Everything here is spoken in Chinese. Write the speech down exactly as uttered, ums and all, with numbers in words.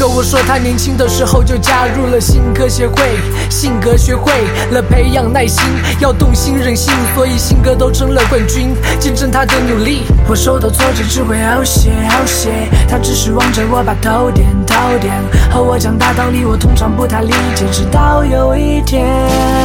和我说他年轻的时候就加入了性科协会，性格学会了培养耐心，要动心忍性，所以性格都成了冠军，见证他的努力。我受到挫折只会呕血呕血，他只是望着我把头点头点，和我讲大道理我通常不太理解，直到有一天